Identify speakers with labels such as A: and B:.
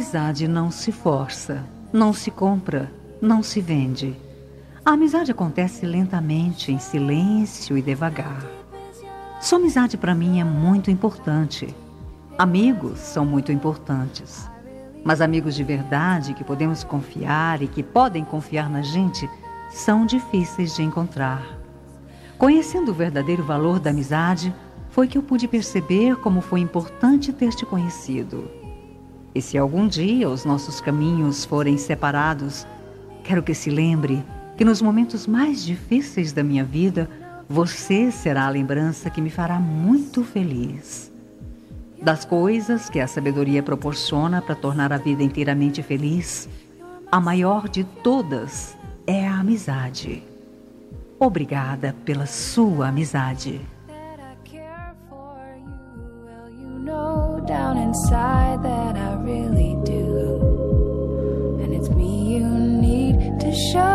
A: amizade não se força, não se compra, não se vende. A amizade acontece lentamente, em silêncio e devagar. Sua amizade para mim é muito importante. Amigos são muito importantes. Mas amigos de verdade, que podemos confiar e que podem confiar na gente, são difíceis de encontrar. Conhecendo o verdadeiro valor da amizade, foi que eu pude perceber como foi importante ter te conhecido. E se algum dia os nossos caminhos forem separados, quero que se lembre que nos momentos mais difíceis da minha vida, você será a lembrança que me fará muito feliz. Das coisas que a sabedoria proporciona para tornar a vida inteiramente feliz, a maior de todas é a amizade. Obrigada pela sua amizade.
B: Down inside that I really do, and it's me you need to show.